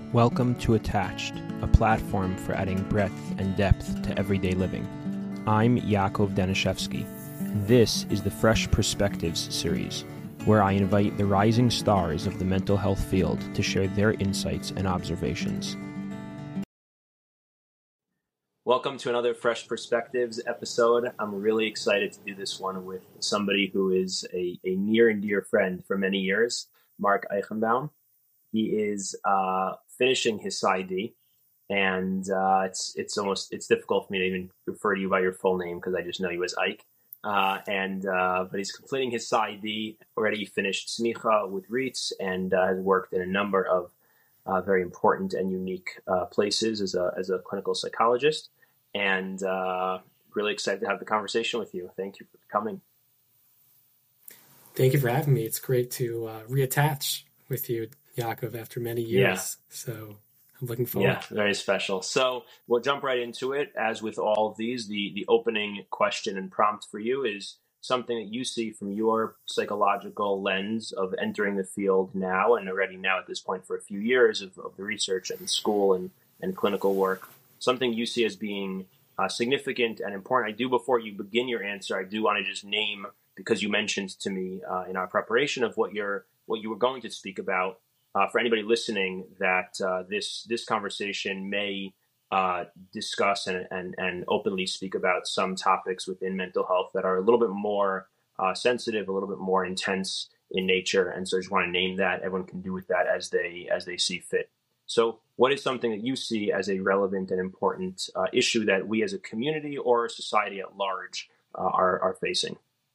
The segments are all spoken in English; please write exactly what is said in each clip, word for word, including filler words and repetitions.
Welcome to Attached, a platform for adding breadth and depth to everyday living. I'm Yakov Danishevsky, and this is the Fresh Perspectives series, where I invite the rising stars of the mental health field to share their insights and observations. Welcome to another Fresh Perspectives episode. I'm really excited to do this one with somebody who is a, a near and dear friend for many years, Mark Eichenbaum. He is uh, finishing his PsyD, and uh, it's it's almost it's difficult for me to even refer to you by your full name because I just know you as Ike. Uh, and uh, but he's completing his PsyD already. Finished Smicha with RIETS and uh, has worked in a number of uh, very important and unique uh, places as a as a clinical psychologist. And uh, really excited to have the conversation with you. Thank you for coming. Thank you for having me. It's great to uh, reattach with you, Yakov, after many years. Yeah. So I'm looking forward. Yeah, very special. So we'll jump right into it. As with all of these, the, the opening question and prompt for you is something that you see from your psychological lens of entering the field now and already now at this point for a few years of, of the research and school and, and clinical work, something you see as being uh, significant and important. I do, before you begin your answer, I do want to just name, because you mentioned to me uh, in our preparation of what you're what you were going to speak about, uh, for anybody listening, that uh, this this conversation may uh, discuss and, and and openly speak about some topics within mental health that are a little bit more uh, sensitive, a little bit more intense in nature. And so I just want to name that. Everyone can do with that as they as they see fit. So what is something that you see as a relevant and important uh, issue that we as a community or society at large uh, are, are facing?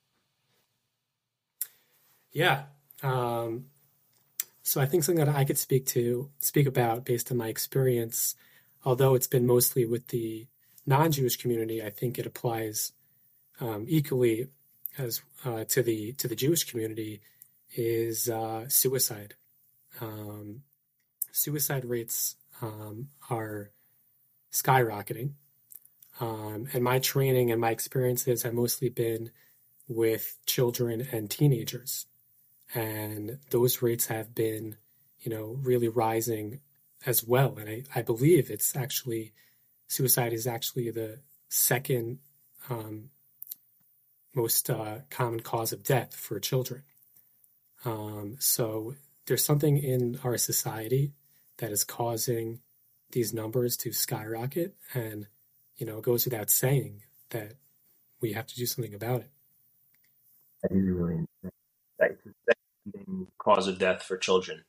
Yeah. Um, so I think something that I could speak to, speak about based on my experience, although it's been mostly with the non-Jewish community, I think it applies um, equally as uh, to the to the Jewish community, is uh, suicide. Um, suicide rates um, are skyrocketing. Um, and my training and my experiences have mostly been with children and teenagers. And those rates have been, you know, really rising as well. And I, I believe it's actually, suicide is actually the second um, most uh, common cause of death for children. Um, so there's something in our society that is causing these numbers to skyrocket. And, you know, it goes without saying that we have to do something about it. That is really interesting. That's the second cause of death for children.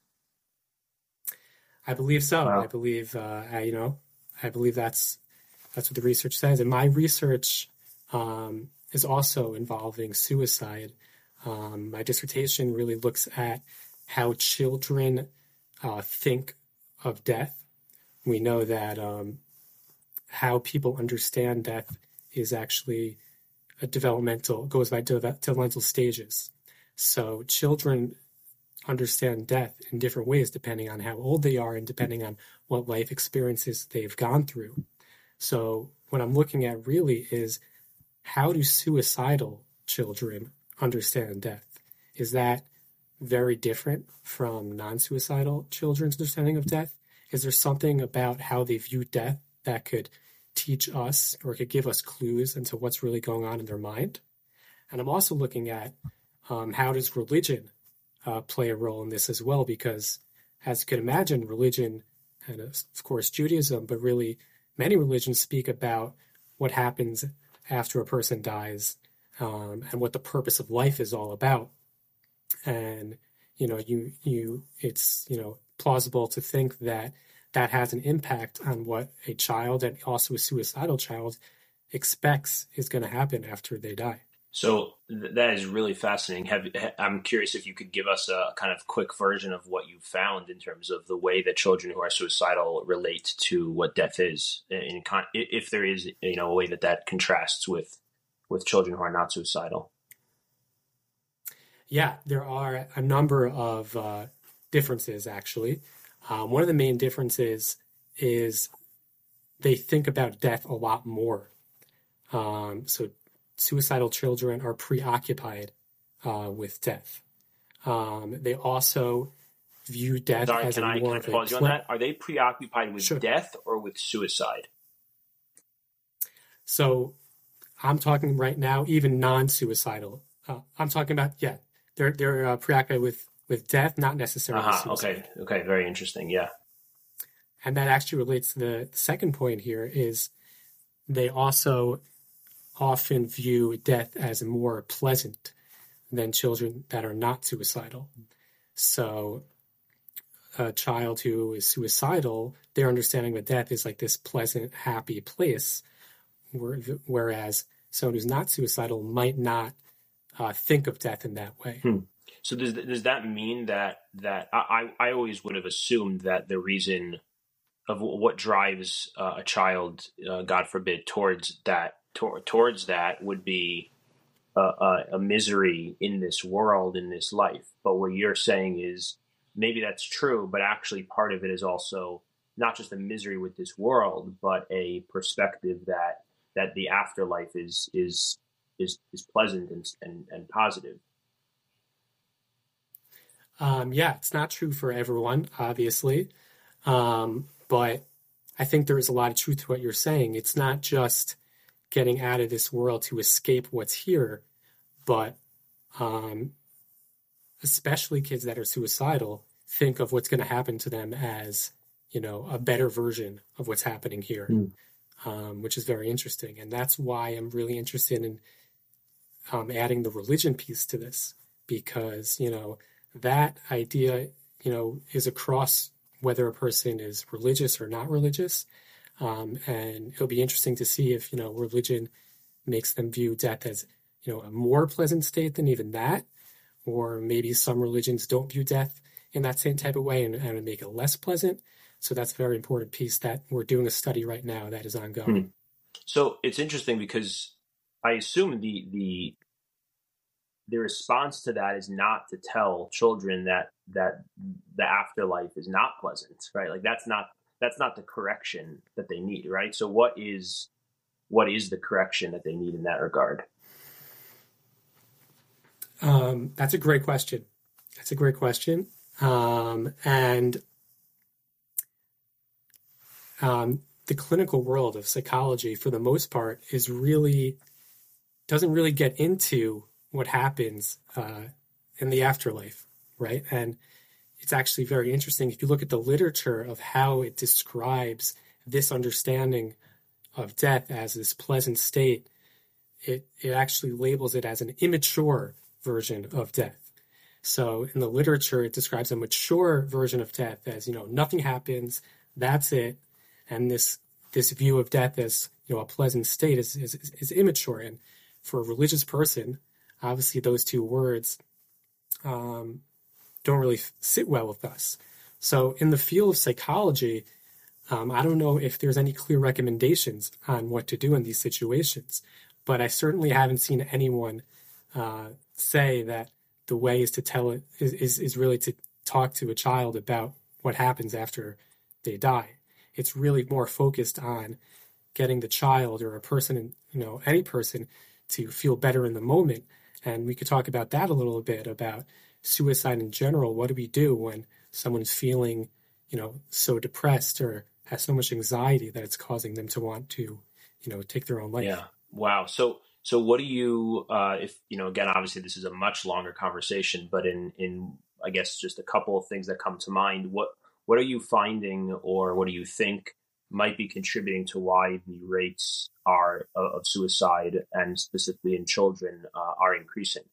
I believe so. Wow. I believe, uh, I, you know, I believe that's that's what the research says. And my research um, is also involving suicide. Um, my dissertation really looks at how children uh, think of death. We know that um, how people understand death is actually a developmental, goes by developmental stages. So children understand death in different ways depending on how old they are and depending on what life experiences they've gone through. So what I'm looking at really is, how do suicidal children understand death? Is that very different from non-suicidal children's understanding of death? Is there something about how they view death that could teach us or could give us clues into what's really going on in their mind? And I'm also looking at um, how does religion uh, play a role in this as well? Because as you can imagine, religion, and of course Judaism, but really many religions speak about what happens after a person dies um, and what the purpose of life is all about. And, you know, you, you, it's, you know, plausible to think that that has an impact on what a child, and also a suicidal child, expects is going to happen after they die. So th- that is really fascinating. Have, I'm curious if you could give us a kind of quick version of what you found in terms of the way that children who are suicidal relate to what death is, in con- if there is, you know, a way that that contrasts with with children who are not suicidal. Yeah, there are a number of uh, differences, actually. Um, one of the main differences is they think about death a lot more. Um, so suicidal children are preoccupied uh, with death. Um, they also view death Sorry, as can a I, more can I of a pause you on ple- that? Are they preoccupied with Sure. death or with suicide? So I'm talking right now, even non-suicidal. Uh, I'm talking about, yeah, they're they're uh, preoccupied with, with death, not necessarily Uh-huh. suicide. Okay. Okay. Very interesting. Yeah. And that actually relates to the second point here is they also often view death as more pleasant than children that are not suicidal. So a child who is suicidal, their understanding of death is like this pleasant, happy place, whereas someone who's not suicidal might not uh, think of death in that way. Hmm. So does does that mean that that I I always would have assumed that the reason of what drives uh, a child, uh, God forbid, towards that tor- towards that would be a, a, a misery in this world, in this life. But what you're saying is maybe that's true, but actually part of it is also not just a misery with this world, but a perspective that that the afterlife is is is is pleasant and and, and positive. Um, yeah, it's not true for everyone, obviously. Um, but I think there is a lot of truth to what you're saying. It's not just getting out of this world to escape what's here, but um, especially kids that are suicidal think of what's going to happen to them as, you know, a better version of what's happening here, mm. um, which is very interesting. And that's why I'm really interested in um, adding the religion piece to this, because, you know, that idea, you know, is across whether a person is religious or not religious. Um, and it'll be interesting to see if, you know, religion makes them view death as, you know, a more pleasant state than even that, or maybe some religions don't view death in that same type of way and, and make it less pleasant. So that's a very important piece that we're doing a study right now that is ongoing. Hmm. So it's interesting because I assume the the the response to that is not to tell children that that the afterlife is not pleasant, right? Like that's not that's not the correction that they need, right? So what is what is the correction that they need in that regard? Um, that's a great question. That's a great question. Um, and um, the clinical world of psychology, for the most part, is really doesn't really get into what happens uh, in the afterlife, right? And it's actually very interesting if you look at the literature of how it describes this understanding of death as this pleasant state. It it actually labels it as an immature version of death. So in the literature, it describes a mature version of death as, you know, nothing happens, that's it, and this this view of death as, you know, a pleasant state is is, is immature. And for a religious person, obviously those two words um, don't really sit well with us. So in the field of psychology, um, I don't know if there's any clear recommendations on what to do in these situations, but I certainly haven't seen anyone uh, say that the way is to tell it is, is, is really to talk to a child about what happens after they die. It's really more focused on getting the child or a person, you know, any person to feel better in the moment. And we could talk about that a little bit, about suicide in general. What do we do when someone's feeling, you know, so depressed or has so much anxiety that it's causing them to want to, you know, take their own life? Yeah. Wow. So, so what do you, uh, if, you know, again, obviously this is a much longer conversation, but in, in, I guess just a couple of things that come to mind, what, what are you finding or what do you think might be contributing to why the rates are uh, of suicide and specifically in children uh, are increasing?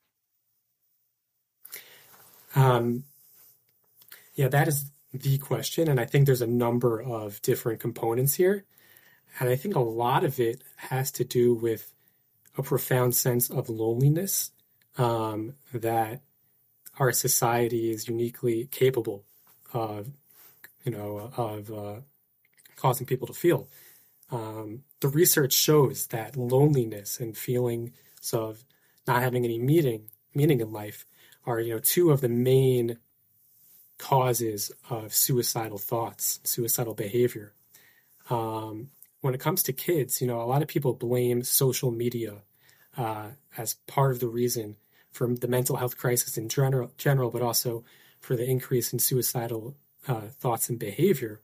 Um, yeah, that is the question. And I think there's a number of different components here. And I think a lot of it has to do with a profound sense of loneliness um, that our society is uniquely capable of, you know, of uh, causing people to feel. Um, the research shows that loneliness and feelings of not having any meaning, meaning in life are, you know, two of the main causes of suicidal thoughts, suicidal behavior. Um, when it comes to kids, you know, a lot of people blame social media uh, as part of the reason for the mental health crisis in general, general, but also for the increase in suicidal uh, thoughts and behavior.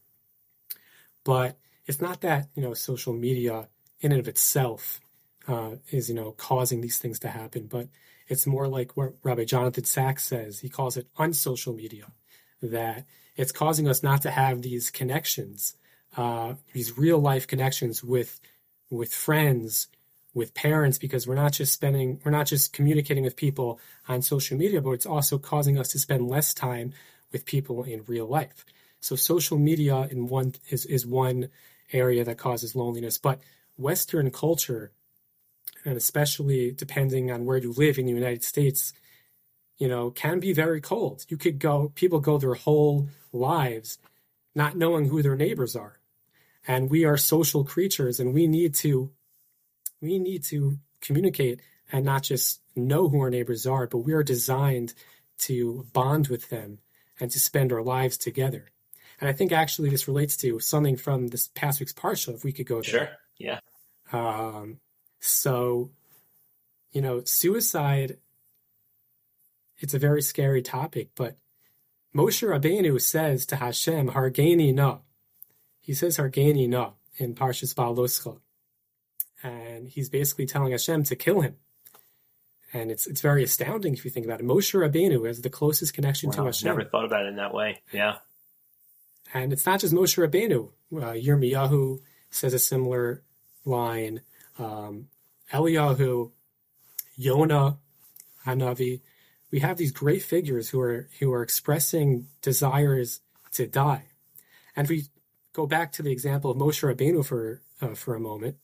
But it's not that, you know, social media in and of itself uh, is, you know, causing these things to happen, but it's more like what Rabbi Jonathan Sachs says. He calls it unsocial media, that it's causing us not to have these connections, uh, these real life connections with with friends, with parents, because we're not just spending, we're not just communicating with people on social media, but it's also causing us to spend less time with people in real life. So social media in one is, is one area that causes loneliness, but Western culture, and especially depending on where you live in the United States, you know, can be very cold. You could go, people go their whole lives not knowing who their neighbors are. And we are social creatures, and we need to we need to communicate and not just know who our neighbors are, but we are designed to bond with them and to spend our lives together. And I think actually this relates to something from this past week's Parsha, if we could go there. Sure, yeah. Um, so, you know, suicide, it's a very scary topic, but Moshe Rabbeinu says to Hashem, Hargeni na. He says Hargeni na in Parshas Ba'aloscha. And he's basically telling Hashem to kill him. And it's it's very astounding if you think about it. Moshe Rabbeinu has the closest connection wow, to Hashem. Never thought about it in that way, yeah. And it's not just Moshe Rabbeinu. Uh, Yirmiyahu says a similar line. Um, Eliyahu, Yonah, Hanavi. We have these great figures who are who are expressing desires to die. And if we go back to the example of Moshe Rabbeinu for uh, for a moment,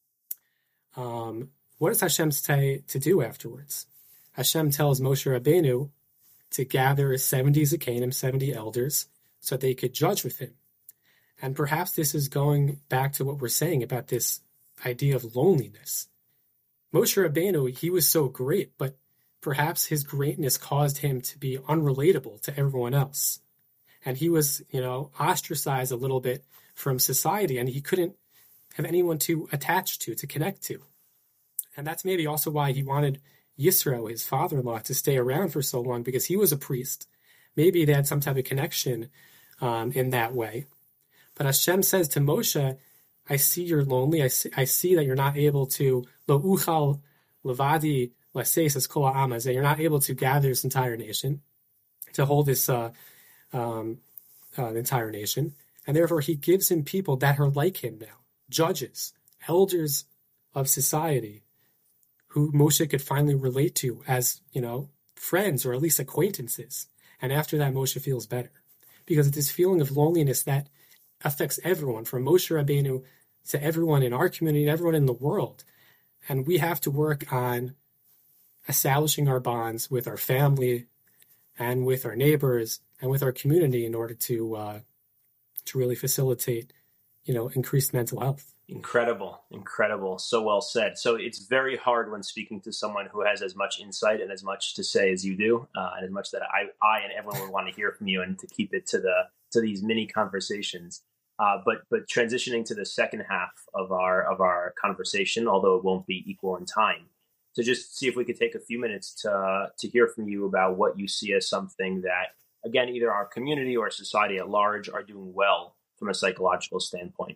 um, what does Hashem say to do afterwards? Hashem tells Moshe Rabbeinu to gather seventy Zekanim, seventy elders, so they could judge with him. And perhaps this is going back to what we're saying about this idea of loneliness. Moshe Rabbeinu, he was so great, but perhaps his greatness caused him to be unrelatable to everyone else. And he was, you know, ostracized a little bit from society, and he couldn't have anyone to attach to, to connect to. And that's maybe also why he wanted Yisro, his father-in-law, to stay around for so long, because he was a priest. Maybe they had some type of connection um, in that way. But Hashem says to Moshe, I see you're lonely. I see, I see that you're not able to, lo uchal levadi laseis as kol ha'amaz, that you're not able to gather this entire nation, to hold this uh, um, uh, entire nation. And therefore he gives him people that are like him now, judges, elders of society, who Moshe could finally relate to as, you know, friends or at least acquaintances. And after that, Moshe feels better. Because it's this feeling of loneliness that affects everyone, from Moshe Rabbeinu to everyone in our community, everyone in the world. And we have to work on establishing our bonds with our family and with our neighbors and with our community in order to uh, to really facilitate, you know, increased mental health. Incredible, incredible. So well said. So it's very hard when speaking to someone who has as much insight and as much to say as you do, uh, and as much that I, I and everyone would want to hear from you, and to keep it to the to these mini conversations. Uh, but but transitioning to the second half of our of our conversation, although it won't be equal in time, to just see if we could take a few minutes to to hear from you about what you see as something that, again, either our community or society at large are doing well from a psychological standpoint.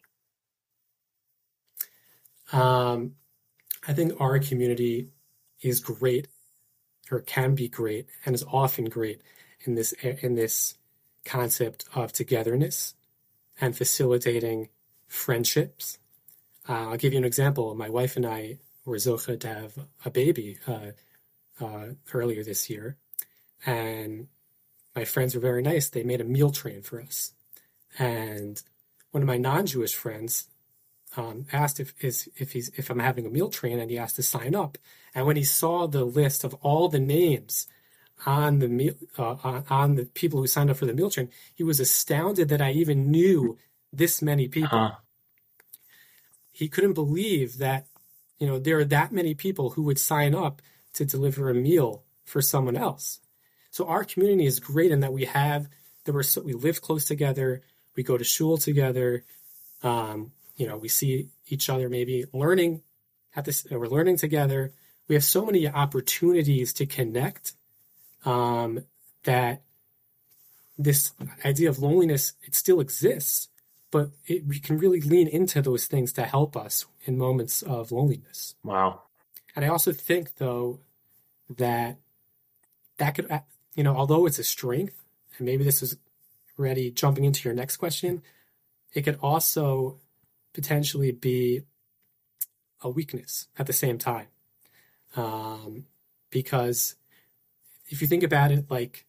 Um, I think our community is great, or can be great, and is often great in this in this concept of togetherness and facilitating friendships. Uh, I'll give you an example. My wife and I were zocha to have a baby uh, uh, earlier this year, and my friends were very nice. They made a meal train for us, and one of my non-Jewish friends Um, asked if is if he's if I'm having a meal train, and he asked to sign up. And when he saw the list of all the names on the meal uh, on, on the people who signed up for the meal train, he was astounded that I even knew this many people. Uh-huh. He couldn't believe that, you know, there are that many people who would sign up to deliver a meal for someone else. So our community is great in that we have that we're so, we live close together, we go to shul together. Um, You know, we see each other maybe learning at this, we're learning together. We have so many opportunities to connect um, that this idea of loneliness, it still exists, but it, we can really lean into those things to help us in moments of loneliness. Wow. And I also think, though, that that could, you know, although it's a strength, and maybe this is already jumping into your next question, it could also potentially be a weakness at the same time. Um, because if you think about it, like,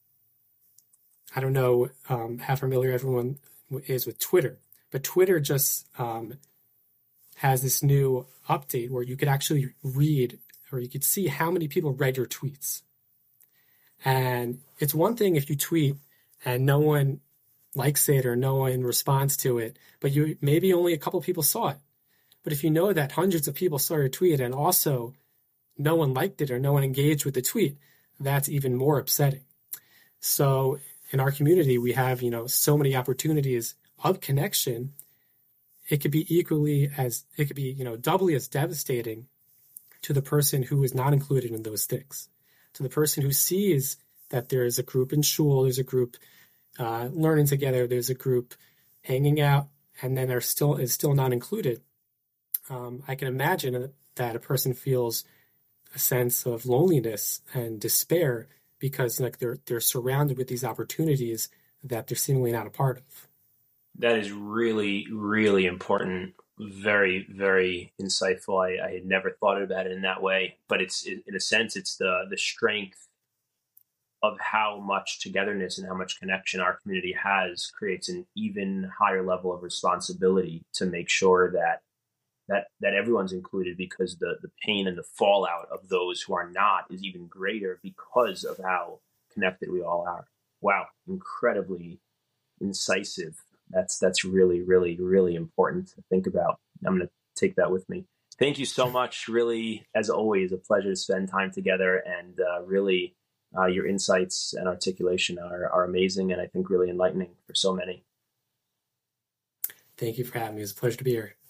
I don't know um, how familiar everyone is with Twitter, but Twitter just um, has this new update where you could actually read, or you could see how many people read your tweets. And it's one thing if you tweet and no one likes it or no one responds to it, but you maybe only a couple people saw it. But if you know that hundreds of people saw your tweet and also no one liked it or no one engaged with the tweet, that's even more upsetting. So in our community, we have, you know, so many opportunities of connection. It could be equally as, it could be, you know, doubly as devastating to the person who is not included in those things, to the person who sees that there is a group in shul, there's a group uh, learning together, there's a group hanging out, and then are still is still not included. Um, I can imagine that a person feels a sense of loneliness and despair because like they're they're surrounded with these opportunities that they're seemingly not a part of. That is really, really important. Very, very insightful. I, I had never thought about it in that way, but it's in a sense, it's the the strength of how much togetherness and how much connection our community has creates an even higher level of responsibility to make sure that that that everyone's included, because the the pain and the fallout of those who are not is even greater because of how connected we all are. Wow, incredibly incisive. That's that's really, really, really important to think about. I'm going to take that with me. Thank you so much. Really, as always, a pleasure to spend time together, and uh, really uh, your insights and articulation are, are amazing, and I think really enlightening for so many. Thank you for having me. It's a pleasure to be here.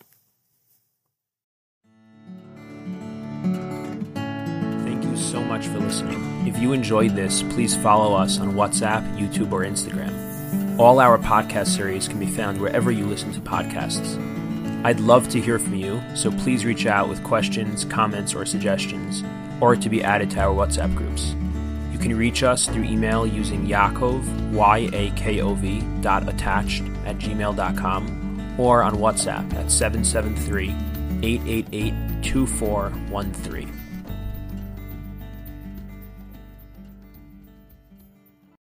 Thank you so much for listening. If you enjoyed this, please follow us on WhatsApp, YouTube, or Instagram. All our podcast series can be found wherever you listen to podcasts. I'd love to hear from you, so please reach out with questions, comments, or suggestions, or to be added to our WhatsApp groups. You can reach us through email using Yaakov, Y A K O V, dot attached at gmail dot com, or on WhatsApp at seven seven three, eight eight eight, two four one three.